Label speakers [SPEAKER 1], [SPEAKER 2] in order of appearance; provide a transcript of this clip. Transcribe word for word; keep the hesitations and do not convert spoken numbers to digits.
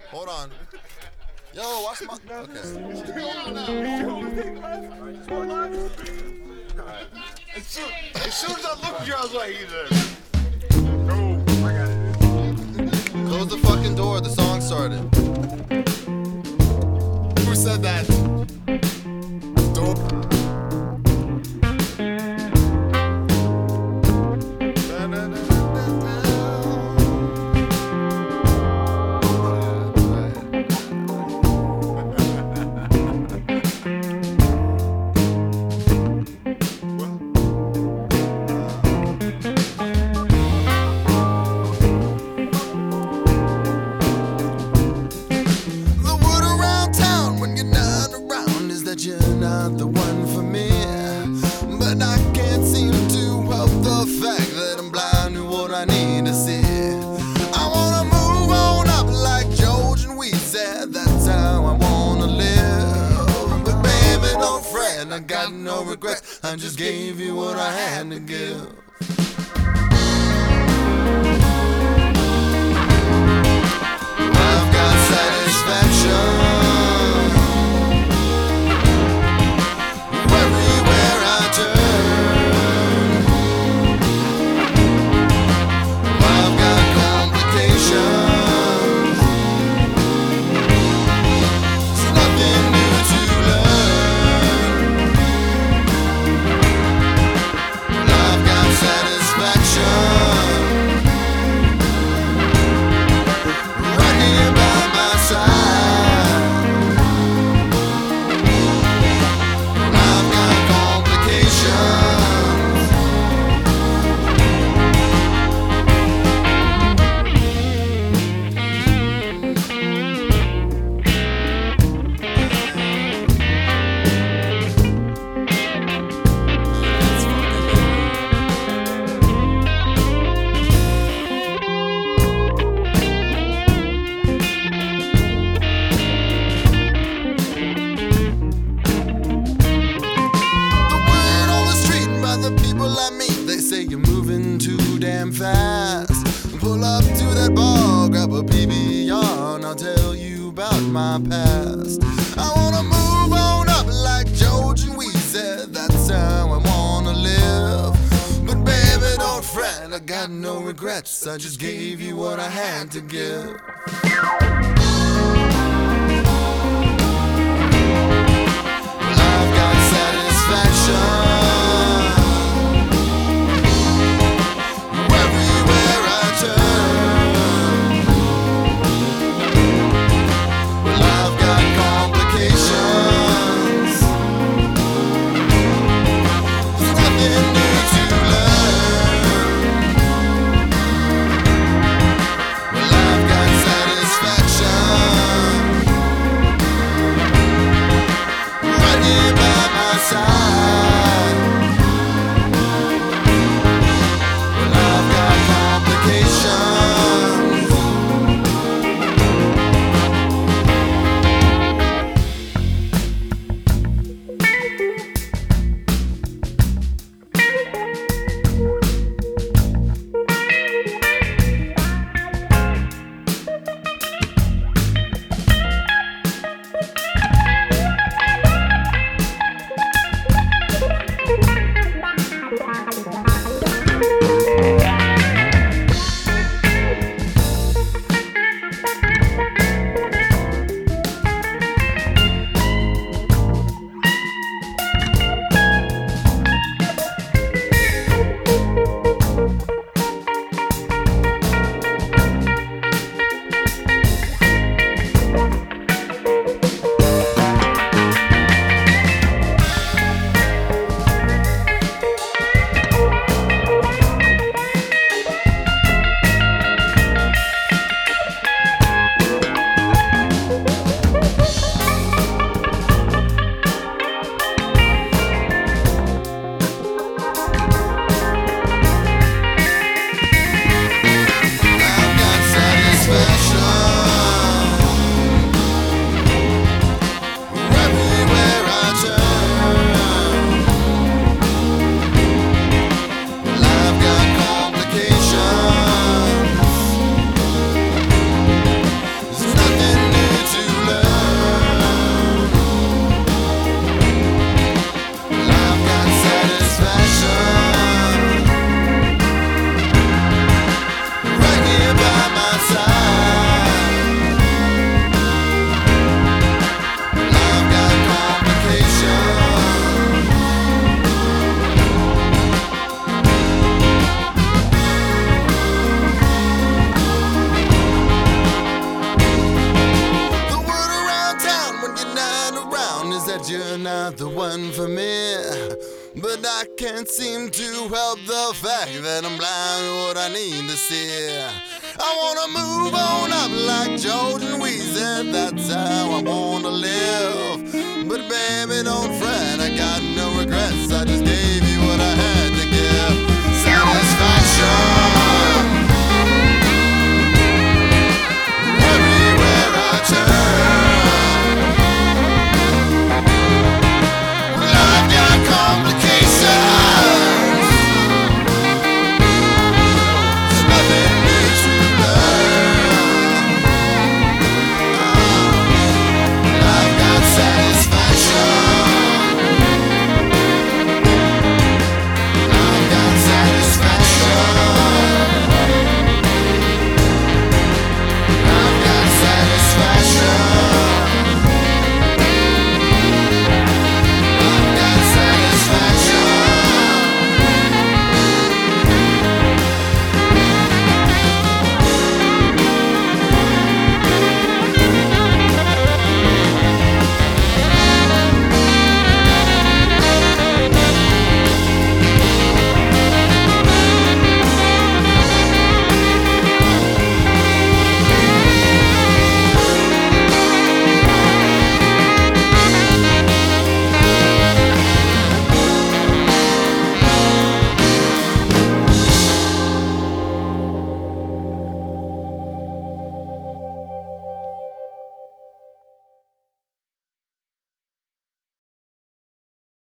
[SPEAKER 1] Hold on. Yo, watch my. Okay.
[SPEAKER 2] As soon, as soon as I looked at you, I was like, either. No, I got it.
[SPEAKER 1] Close the fucking door. The song started.
[SPEAKER 2] Who said that? Door.
[SPEAKER 1] The word around town when you're not around is that you're not the one for me. But I can't seem to help the fact that I'm blind to what I need to see. I wanna move on up like George and Weezy. That's how I wanna live. But baby, don't fret, I got no regrets. I just gave you what I had to give. I've got satisfaction everywhere I turn. I've got complications. It's nothing new to learn. I've got satisfaction right here by my side. I've got complications. The word on the street by the people I meet, they say you're moving too damn fast. Pull up to that bar, grab a P B R, and I'll tell you about my past. I wanna move on up like George and Weezy. That's how I wanna live. But baby, don't fret, I got no regrets. I just gave you what I had to give. I've got satisfaction everywhere I turn. Well, I've got complications. There's nothing new to learn. Well, I've got satisfaction not the one for me. But I can't seem to help the fact that I'm blind to what I need to see. I wanna move on up like Jordan Weezy, that's how I wanna live. But baby, don't fret, I got no regrets, I just gave you what I had to give. Satisfaction. Everywhere I turn, life got complications. There's nothing new to learn. I've got satisfaction. I've got satisfaction. I've got satisfaction.